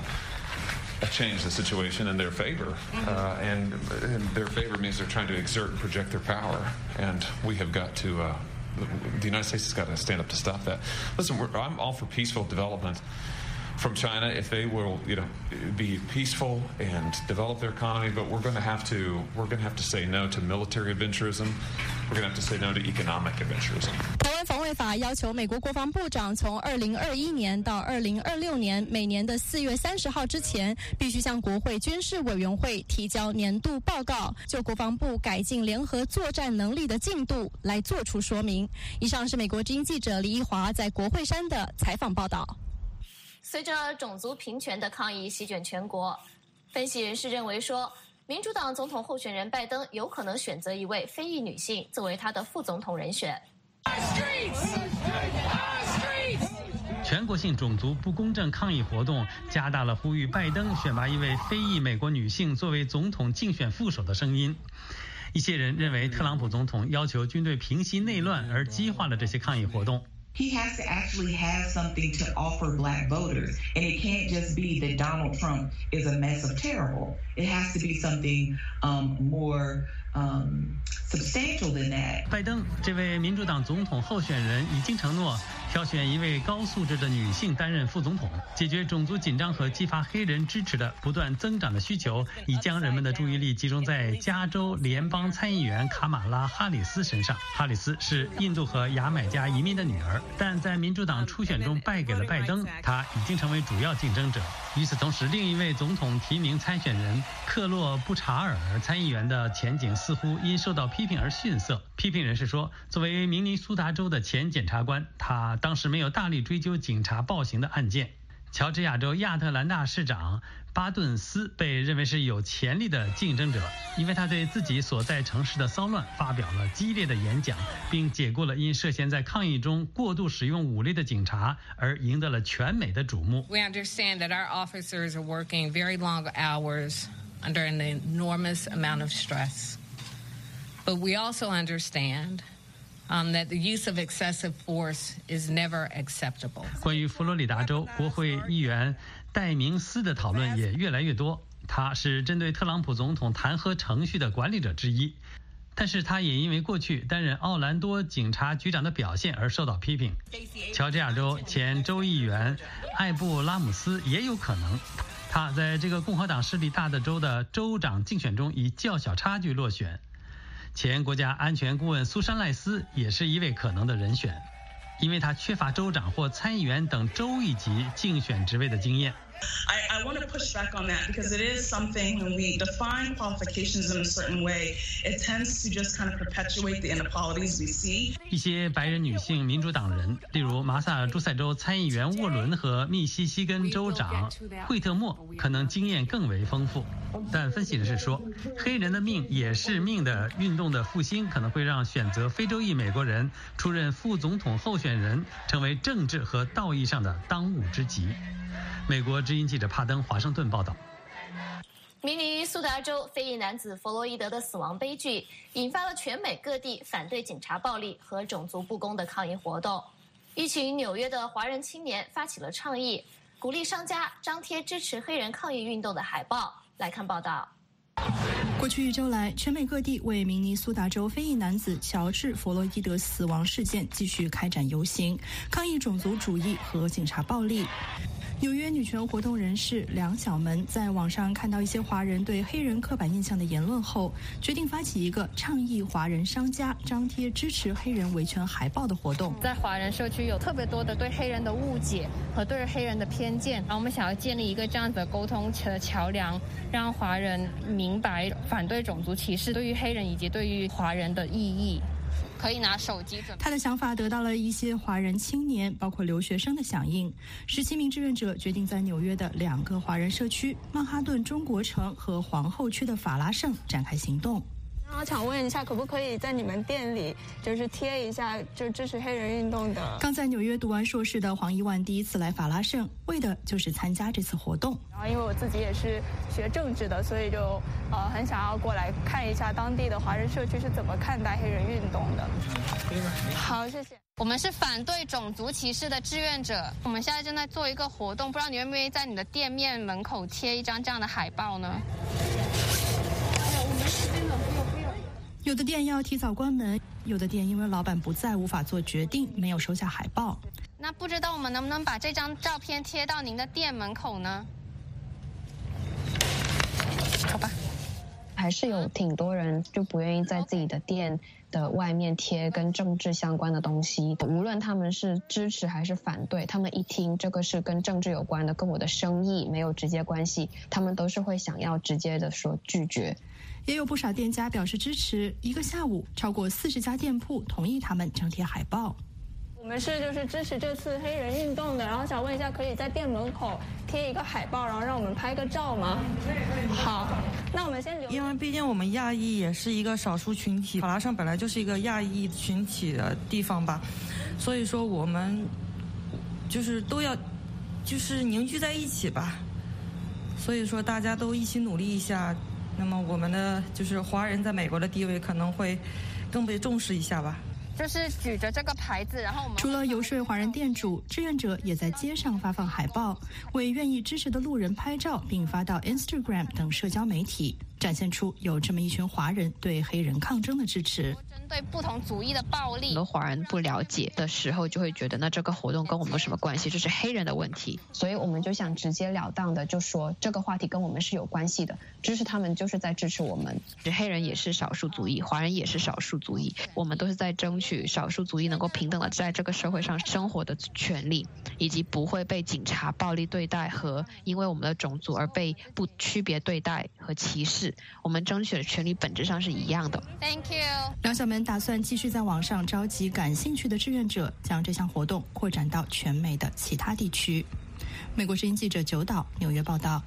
change the situation in their favor. Uh, and, and their favor means they're trying to exert and project their power. And we have got to, uh, the United States has got to stand up to stop that. Listen, we're, I'm all for peaceful development from China if they will, you know, be peaceful and develop their economy. But we're going to have to we're going to have to say no to military adventurism. We're going to have to say no to economic adventurism. 台湾防卫法要求美国国防部长从二零二一年到二零二六年每年的四月三十号之前，必须向国会军事委员会提交年度报告，就国防部改进联合作战能力的进度来做出说明。以上是美国之音记者李一华在国会山的采访报道。 随着种族平权的抗议席卷全国，分析人士认为说，民主党总统候选人拜登有可能选择一位非裔女性作为他的副总统人选。 全国性种族不公正抗议活动加大了呼吁拜登选拔一位非裔美国女性作为总统竞选副手的声音。一些人认为特朗普总统要求军队平息内乱而激化了这些抗议活动。 He has to actually have something to offer black voters. And it can't just be that Donald Trump is a mess of terrible. It has to be something um, more um, substantial than that. 拜登这位民主党总统候选人已经承诺挑选一位高素质的女性担任副总统，解决种族紧张和激发黑人支持的不断增长的需求，以将人们的注意力集中在加州联邦参议员卡马拉·哈里斯身上。哈里斯是印度和牙买加移民的女儿，但在民主党初选中败给了拜登，她已经成为主要竞争者。与此同时，另一位总统提名参选人克洛布查尔参议员的前景似乎因受到批评而逊色。批评人士说，作为明尼苏达州的前检察官，他当时没有大力追究警察暴行的案件。乔治亚州亚特兰大市长巴顿斯被认为是有潜力的竞争者，因为他对自己所在城市的骚乱发表了激烈的演讲，并解雇了因涉嫌在抗议中过度使用武力的警察，而赢得了全美的瞩目。 We understand that our officers are working very long hours under an enormous amount of stress. But we also understand Um, that the use of excessive force is never acceptable. 关于佛罗里达州国会议员戴明斯的讨论也越来越多，他是针对特朗普总统弹劾程序的管理者之一，但是他也因为过去担任奥兰多警察局长的表现而受到批评。乔治亚州前州议员艾布拉姆斯也有可能，他在这个共和党势力大的州的州长竞选中以较小差距落选。前国家安全顾问苏珊·赖斯也是一位可能的人选，因为他缺乏州长或参议员等州一级竞选职位的经验。 I, I want to push back on that because it is something when we define qualifications in a certain way, it tends to just kind of perpetuate the inequalities we see. 一些白人女性民主党人，例如马萨诸塞州参议员沃伦和密西西根州长惠特莫，可能经验更为丰富。但分析人士说，黑人的命也是命的运动的复兴，可能会让选择非洲裔美国人出任副总统候选人成为政治和道义上的当务之急。美国之音记者帕登华盛顿报道。 明尼苏达州非裔男子弗洛伊德的死亡悲剧，引发了全美各地反对警察暴力和种族不公的抗议活动。一群纽约的华人青年发起了倡议，鼓励商家张贴支持黑人抗议运动的海报。来看报道。 过去一周来，全美各地为明尼苏达州非裔男子乔治·弗洛伊德死亡事件继续开展游行，抗议种族主义和警察暴力。纽约女权活动人士梁小门在网上看到一些华人对黑人刻板印象的言论后，决定发起一个倡议华人商家张贴支持黑人维权海报的活动。 在华人社区有特别多的对黑人的误解和对黑人的偏见，然后我们想要建立一个这样子的沟通的桥梁，让华人明白反对种族歧视对于黑人以及对于华人的意义。可以拿手机准备。 他的想法得到了一些华人青年，包括留学生的响应。十七名志愿者决定在纽约的两个华人社区曼哈顿中国城和皇后区的法拉盛展开行动。 我想问一下，可不可以在你们店里就是贴一下就支持黑人运动的？ 刚在纽约读完硕士的黄一万第一次来法拉盛，为的就是参加这次活动。 然后因为我自己也是学政治的，所以就呃很想要过来看一下当地的华人社区是怎么看待黑人运动的。好，谢谢。 我们是反对种族歧视的志愿者，我们现在正在做一个活动，不知道你愿不愿意在你的店面门口贴一张这样的海报呢？ 有的店要提早关门，有的店因为老板不在无法做决定，没有收下海报。 那不知道我们能不能把这张照片贴到您的店门口呢？好吧。 还是有挺多人就不愿意在自己的店的外面贴跟政治相关的东西，无论他们是支持还是反对，他们一听这个是跟政治有关的，跟我的生意没有直接关系，他们都是会想要直接的说拒绝。 也有不少店家表示支持，一个下午超过四十家店铺同意他们张贴海报。 我们是就是支持这次黑人运动的，然后想问一下，可以在店门口贴一个海报，然后让我们拍个照吗？好，那我们先留。 因为毕竟我们亚裔也是一个少数群体，法拉盛本来就是一个亚裔群体的地方吧，所以说我们就是都要就是凝聚在一起吧，所以说大家都一起努力一下，那么我们的就是华人在美国的地位可能会更被重视一下吧。 就是举着这个牌子，然后我们除了游说华人店主，志愿者也在街上发放海报，为愿意支持的路人拍照，并发到 Instagram 等社交媒体，展现出有这么一群华人对黑人抗争的支持。 针对不同族裔的暴力， 很多华人不了解的时候，就会觉得那这个活动跟我们有什么关系？这是黑人的问题，所以我们就想直截了当的就说这个话题跟我们是有关系的，支持他们就是在支持我们。黑人也是少数族裔，华人也是少数族裔，我们都是在争取少数族裔能够平等的在这个社会上生活的权利，以及不会被警察暴力对待和因为我们的种族而被不区别对待和歧视。我们争取的权利本质上是一样的。 Thank you。 梁小门打算继续在网上召集感兴趣的志愿者，将这项活动扩展到全美的其他地区。美国之音记者九岛纽约报道。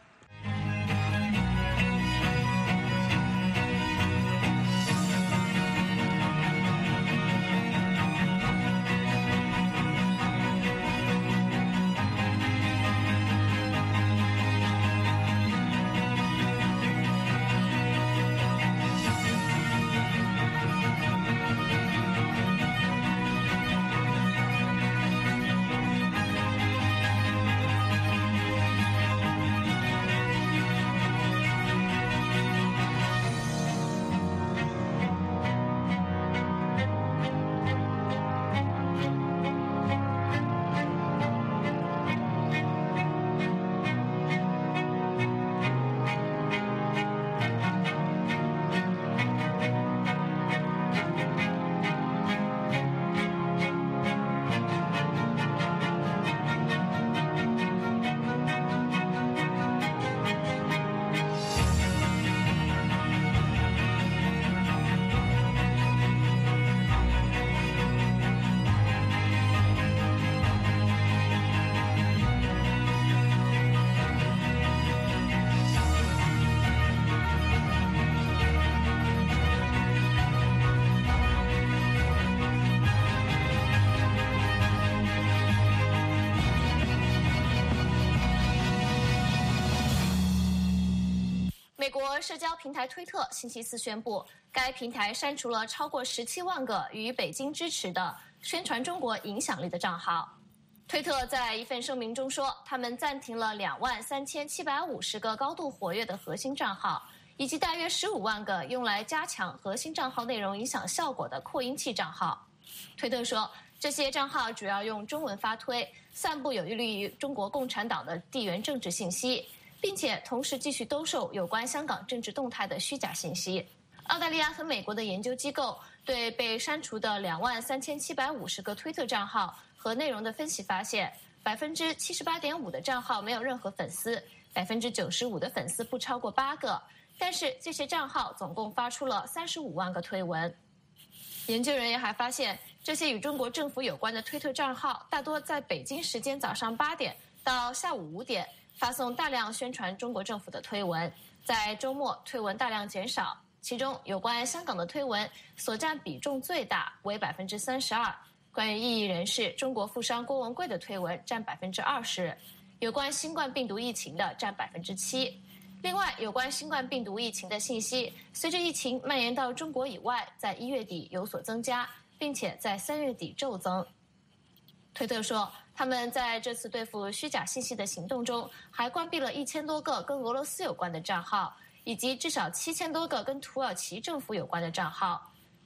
美国社交平台推特星期四宣布，该平台删除了超过十七万个与北京支持的宣传中国影响力的账号。推特在一份声明中说，他们暂停了两万三千七百五十个高度活跃的核心账号，以及大约十五万个用来加强核心账号内容影响效果的扩音器账号。推特说，这些账号主要用中文发推，散布有利于中国共产党的地缘政治信息，并且同时继续兜售有关香港政治动态的虚假信息。澳大利亚和美国的研究机构对被删除的两万三千七百五十个推特账号和内容的分析发现，百分之七十八点五的账号没有任何粉丝，百分之九十五的粉丝不超过八个，但是这些账号总共发出了三十五万个推文。研究人员还发现，这些与中国政府有关的推特账号大多在北京时间早上八点到下午五点发送大量宣传中国政府的推文，在周末推文大量减少，其中有关香港的推文所占比重最大，为百分之三十二。关于异议人士中国富商郭文贵的推文占百分之二十，有关新冠病毒疫情的占百分之七。另外，有关新冠病毒疫情的信息，随着疫情蔓延到中国以外，在一月底有所增加，并且在三月底骤增。推特说，他们在这次对付虚假信息的行动中，还关闭了一千多个跟俄罗斯有关的账号，以及至少七千多个跟土耳其政府有关的账号。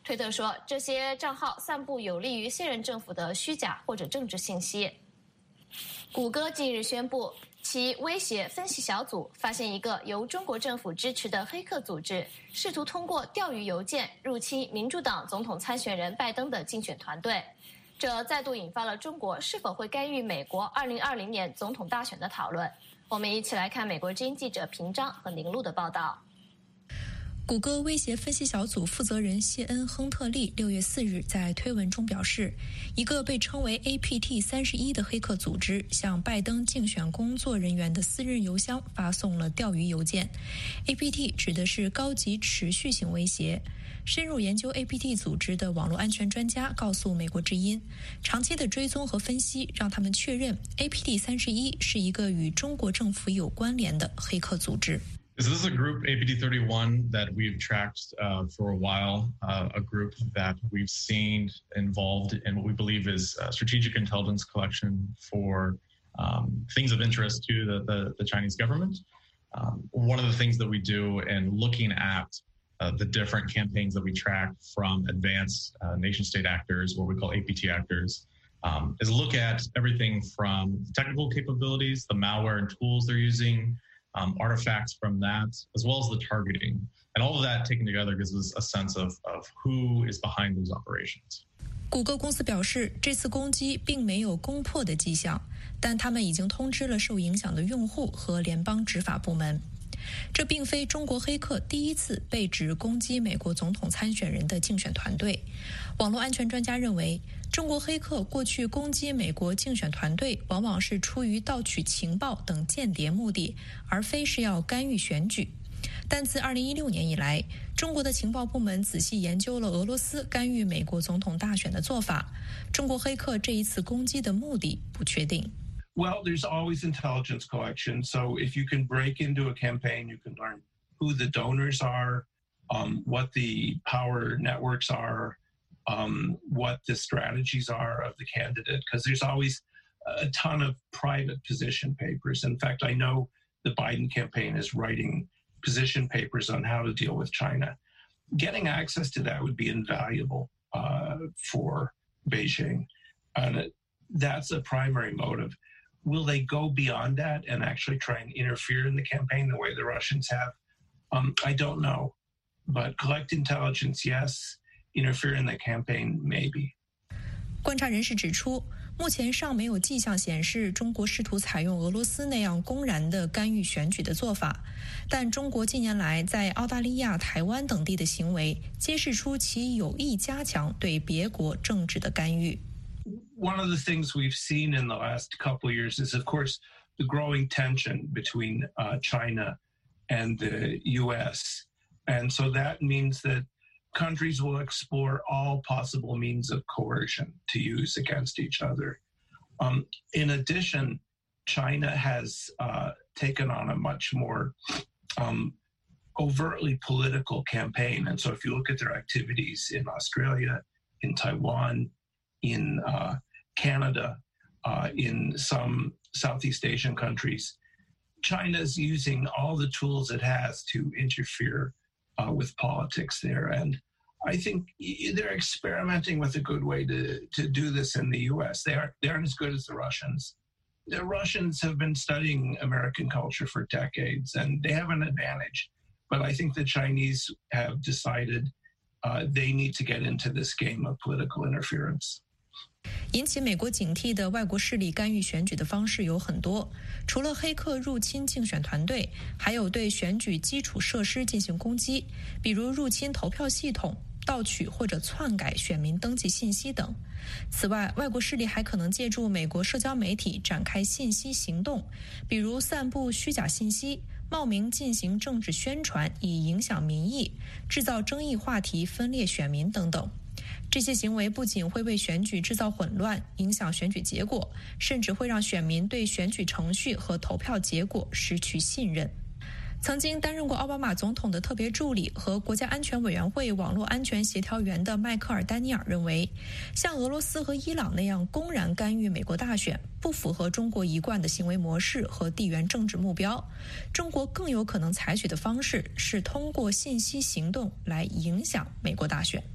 推特说，这些账号散布有利于现任政府的虚假或者政治信息。谷歌近日宣布，其威胁分析小组发现一个由中国政府支持的黑客组织，试图通过钓鱼邮件入侵民主党总统参选人拜登的竞选团队。这再度引发了中国是否会干预美国二零二零年总统大选的讨论。我们一起来看美国之音记者平章和宁路的报道。 谷歌威胁分析小组负责人谢恩·亨特利六月四日在推文中表示，一个被称为 A P T 三十一的黑客组织向拜登竞选工作人员的私人邮箱发送了钓鱼邮件。A P T 指的是高级持续性威胁。深入研究 A P T 组织的网络安全专家告诉美国之音，长期的追踪和分析让他们确认 A P T 三十一是一个与中国政府有关联的黑客组织。 So this is a group, A P T thirty-one, that we've tracked uh, for a while, uh, a group that we've seen involved in what we believe is uh, strategic intelligence collection for um, things of interest to the, the, the Chinese government. Um, one of the things that we do in looking at uh, the different campaigns that we track from advanced uh, nation-state actors, what we call A P T actors, um, is look at everything from technical capabilities, the malware and tools they're using, Um, artifacts from that, as well as the targeting. And all of that taken together gives us a sense of, of who is behind those operations. 谷歌公司表示，这次攻击并没有攻破的迹象，但他们已经通知了受影响的用户和联邦执法部门。这并非中国黑客第一次被指攻击美国总统参选人的竞选团队。网络安全专家认为，中国黑客过去攻击美国竞选团队往往是出于盗取情报等间谍目的，而非是要干预选举。但自二零一六年以来，中国的情报部门仔细研究了俄罗斯干预美国总统大选的做法。中国黑客这一次攻击的目的不确定。 Well, there's always intelligence collection. So if you can break into a campaign, you can learn who the donors are, um, what the power networks are, um, what the strategies are of the candidate, because there's always a ton of private position papers. In fact, I know the Biden campaign is writing position papers on how to deal with China. Getting access to that would be invaluable uh, for Beijing. And it, that's a primary motive. Will they go beyond that and actually try and interfere in the campaign the way the Russians have? Um, I don't know. But collect intelligence, yes. Interfere in the campaign, maybe. 观察人士指出，目前尚没有迹象显示中国试图采用俄罗斯那样公然的干预选举的做法，但中国近年来在澳大利亚、台湾等地的行为，揭示出其有意加强对别国政治的干预。 One of the things we've seen in the last couple of years is, of course, the growing tension between uh, China and the U S. And so that means that countries will explore all possible means of coercion to use against each other. Um, in addition, China has uh, taken on a much more um, overtly political campaign. And so if you look at their activities in Australia, in Taiwan, in uh, Canada, uh, in some Southeast Asian countries, China is using all the tools it has to interfere uh, with politics there. And I think they're experimenting with a good way to, to do this in the U S. They aren't, they aren't as good as the Russians. The Russians have been studying American culture for decades, and they have an advantage. But I think the Chinese have decided uh, they need to get into this game of political interference. 引起美国警惕的外国势力干预选举的方式有很多，除了黑客入侵竞选团队，还有对选举基础设施进行攻击，比如入侵投票系统、盗取或者篡改选民登记信息等。此外，外国势力还可能借助美国社交媒体展开信息行动，比如散布虚假信息、冒名进行政治宣传以影响民意、制造争议话题分裂选民等等。这些行为不仅会为选举制造混乱，影响选举结果，甚至会让选民对选举程序和投票结果失去信任。曾经担任过奥巴马总统的特别助理和国家安全委员会网络安全协调员的迈克尔·丹尼尔认为，像俄罗斯和伊朗那样公然干预美国大选，不符合中国一贯的行为模式和地缘政治目标。中国更有可能采取的方式是通过信息行动来影响美国大选。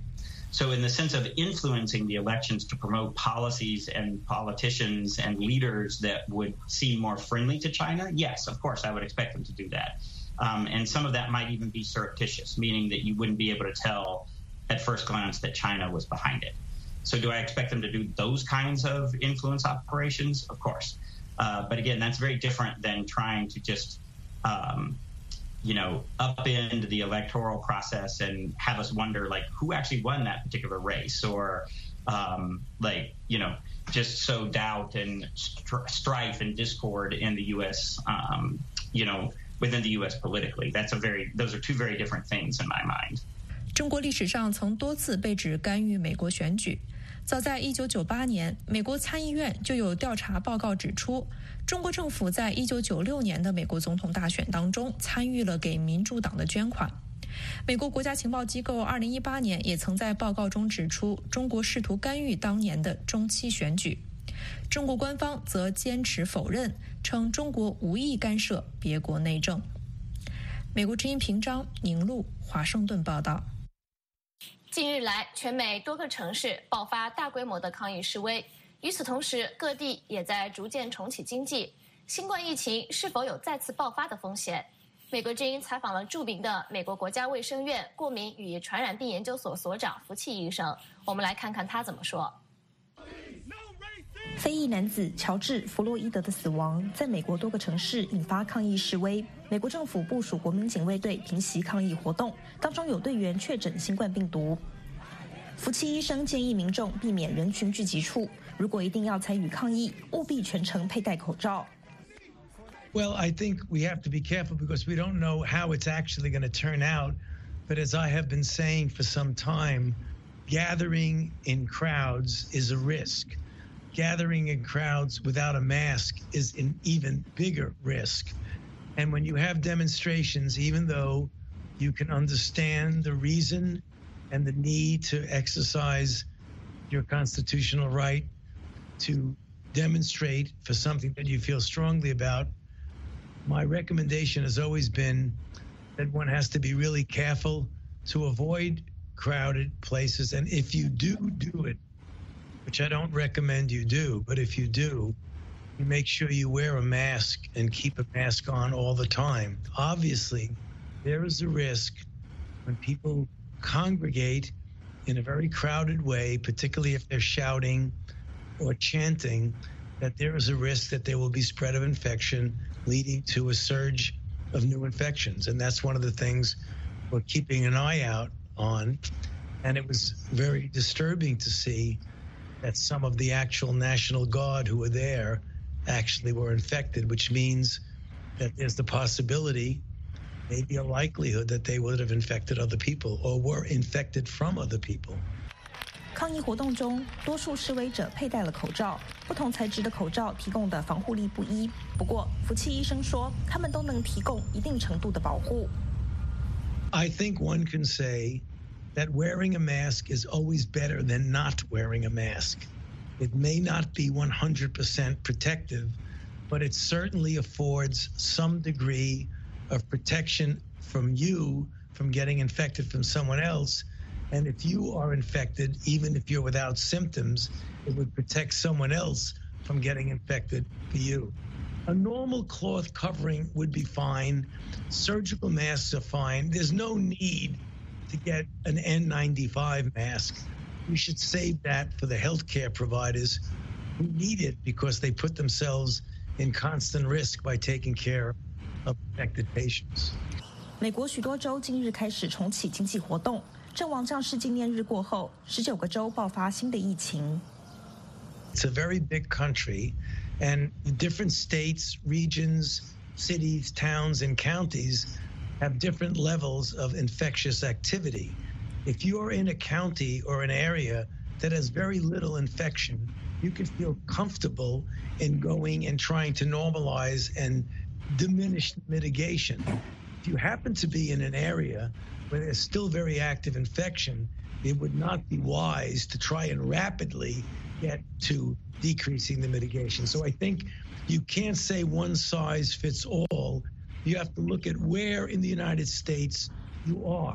So in the sense of influencing the elections to promote policies and politicians and leaders that would seem more friendly to China, yes, of course, I would expect them to do that. Um, and some of that might even be surreptitious, meaning that you wouldn't be able to tell at first glance that China was behind it. So do I expect them to do those kinds of influence operations? Of course. Uh, but again, that's very different than trying to just, um, you know, upend the electoral process and have us wonder, like, who actually won that particular race, or, um, like, you know, just sow doubt and str- strife and discord in the U S, um, you know, within the U S politically. That's a very, those are two very different things in my mind. 中国历史上曾多次被指干预美国选举。早在一九九八年，美国参议院就有调查报告指出，中国政府在一九九六年的美国总统大选当中参与了给民主党的捐款。美国国家情报机构二零一八年也曾在报告中指出，中国试图干预当年的中期选举。中国官方则坚持否认，称中国无意干涉别国内政。美国之音平章宁路华盛顿报道。 近日来，全美多个城市爆发大规模的抗议示威，与此同时，各地也在逐渐重启经济。新冠疫情是否有再次爆发的风险？美国之音采访了著名的美国国家卫生院过敏与传染病研究所所长福奇医生，我们来看看他怎么说。 非裔男子乔治·弗洛伊德的死亡，在美国多个城市引发抗议示威。美国政府部署国民警卫队平息抗议活动，当中有队员确诊新冠病毒。福奇医生建议民众避免人群聚集处，如果一定要参与抗议，务必全程佩戴口罩。 Well, I think we have to be careful because we don't know how it's actually going to turn out. But as I have been saying for some time, gathering in crowds is a risk. Gathering in crowds without a mask is an even bigger risk. And when you have demonstrations, even though you can understand the reason and the need to exercise your constitutional right to demonstrate for something that you feel strongly about, my recommendation has always been that one has to be really careful to avoid crowded places. And if you do do it, which I don't recommend you do, but if you do, you make sure you wear a mask and keep a mask on all the time. Obviously, there is a risk when people congregate in a very crowded way, particularly if they're shouting or chanting, that there is a risk that there will be spread of infection leading to a surge of new infections. And that's one of the things we're keeping an eye out on. And it was very disturbing to see that some of the actual National Guard who were there actually were infected, which means that there's the possibility, maybe a likelihood, that they would have infected other people or were infected from other people. 抗议活动中，多数示威者佩戴了口罩，不同材质的口罩提供的防护力不一。不过，福奇医生说，他们都能提供一定程度的保护。 I think one can say that wearing a mask is always better than not wearing a mask. It may not be one hundred percent protective, but it certainly affords some degree of protection from you from getting infected from someone else. And if you are infected, even if you're without symptoms, it would protect someone else from getting infected for you. A normal cloth covering would be fine. Surgical masks are fine. There's no need to get an N ninety-five mask. We should save that for the healthcare providers who need it because they put themselves in constant risk by taking care of infected patients. 美国许多州今日开始重启经济活动。阵亡将士纪念日过后，十九个州爆发新的疫情。 It's a very big country, and the different states, regions, cities, towns, and counties have different levels of infectious activity. If you're in a county or an area that has very little infection, you can feel comfortable in going and trying to normalize and diminish mitigation. If you happen to be in an area where there's still very active infection, it would not be wise to try and rapidly get to decreasing the mitigation. So I think you can't say one size fits all. You have to look at where in the United States you are.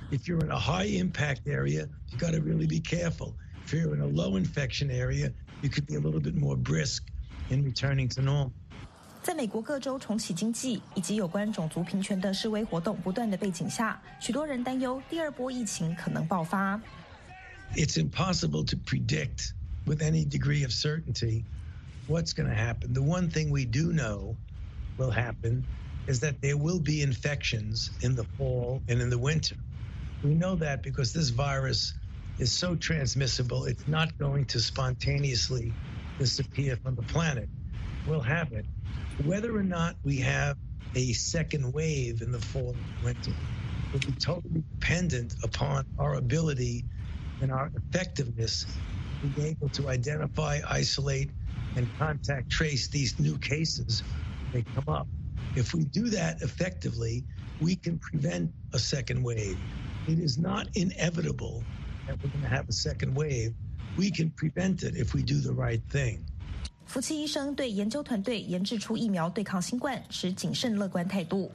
If you're in a high impact area, you got to really be careful. If you're in a low infection area, you could be a little bit more brisk in returning to normal. 在美国各州重启经济以及有关种族平权的示威活动不断的背景下，许多人担忧第二波疫情可能爆发。 It's impossible to predict with any degree of certainty what's going to happen. The one thing we do know will happen is that there will be infections in the fall and in the winter. We know that because this virus is so transmissible, it's not going to spontaneously disappear from the planet. We'll have it. Whether or not we have a second wave in the fall and winter will be totally dependent upon our ability and our effectiveness in being able to identify, isolate, and contact trace these new cases when they come up. If we do that effectively, we can prevent a second wave. It is not inevitable that we're going to have a second wave. We can prevent it if we do the right thing. 福奇医生对研究团队研制出疫苗对抗新冠持谨慎乐观态度。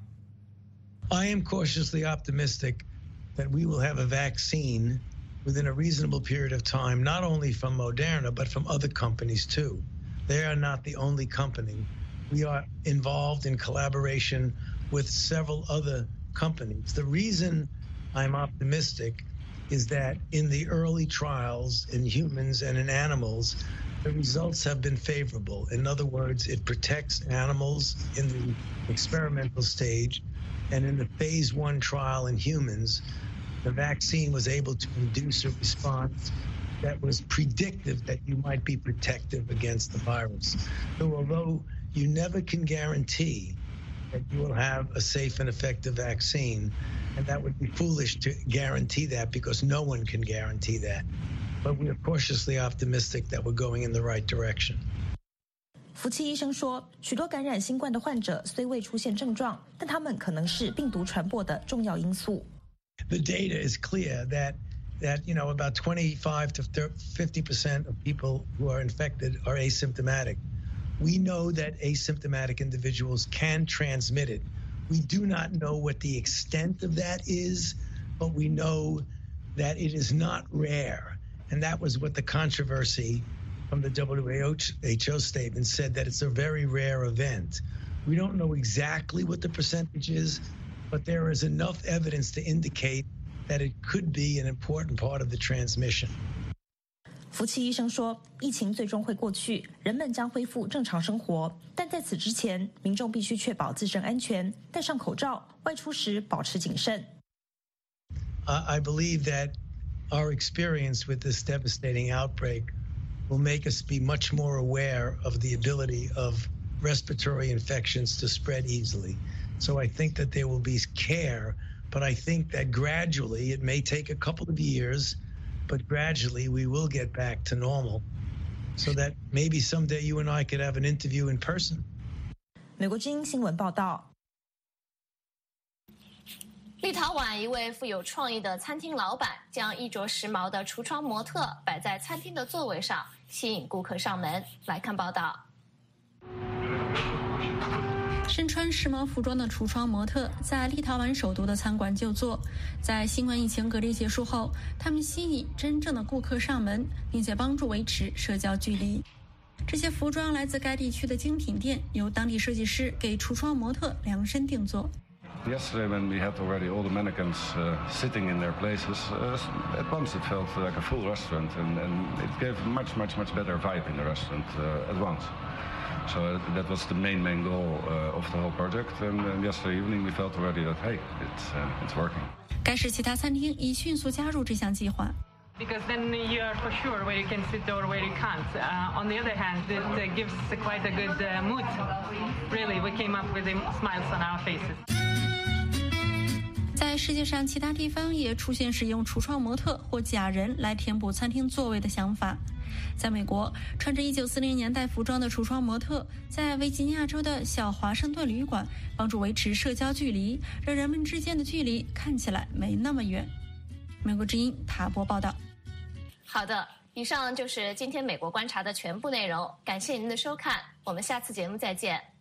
I am cautiously optimistic that we will have a vaccine within a reasonable period of time, not only from Moderna, but from other companies too. They are not the only company. We are involved in collaboration with several other companies. The reason I'm optimistic is that in the early trials in humans and in animals, the results have been favorable. In other words, it protects animals in the experimental stage, and in the phase one trial in humans, the vaccine was able to induce a response that was predictive that you might be protective against the virus. So although you never can guarantee that you will have a safe and effective vaccine, and that would be foolish to guarantee that because no one can guarantee that. But we are cautiously optimistic that we're going in the right direction. 福奇医生说，许多感染新冠的患者虽未出现症状，但他们可能是病毒传播的重要因素。 The data is clear that that you know about twenty-five to fifty percent of people who are infected are asymptomatic. We know that asymptomatic individuals can transmit it. We do not know what the extent of that is, but we know that it is not rare. And that was what the controversy from the W H O statement said, that it's a very rare event. We don't know exactly what the percentage is, but there is enough evidence to indicate that it could be an important part of the transmission. 福奇医生说，疫情最终会过去，人们将恢复正常生活，但在此之前，民众必须确保自身安全，戴上口罩，外出时保持谨慎。 Uh, I believe that our experience with this devastating outbreak will make us be much more aware of the ability of respiratory infections to spread easily. So I think that there will be care, but I think that gradually, it may take a couple of years, but gradually we will get back to normal so that maybe someday you and I could have an interview in person. 美国之音新闻报道。 立陶宛一位富有创意的餐厅老板将衣着时髦的橱窗模特摆在餐厅的座位上，吸引顾客上门。来看报道。 身穿时髦服装的橱窗模特在立陶宛首都的餐馆就座。在新冠疫情隔离结束后，他们吸引真正的顾客上门，并且帮助维持社交距离。这些服装来自该地区的精品店，由当地设计师给橱窗模特量身定做。 Yesterday, when we had already all the mannequins uh, sitting in their places, uh, at once it felt like a full restaurant, and, and it gave a much, much, much better vibe in the restaurant uh, at once. So that was the main, main goal uh, of the whole project. And, and yesterday evening, we felt already that, hey, it's uh, it's working. 该市其他餐厅已迅速加入这项计划。 Because then you are for sure where you can sit or where you can't. Uh, on the other hand, it uh, gives quite a good uh, mood. Really, we came up with smiles on our faces. 在世界上其他地方也出现使用橱窗模特或假人来填补餐厅座位的想法。在美国，穿着一九四零年代服装的橱窗模特在维吉尼亚州的小华盛顿旅馆帮助维持社交距离，让人们之间的距离看起来没那么远。美国之音塔博报道。 好的，以上就是今天美国观察的全部内容，感谢您的收看，我们下次节目再见。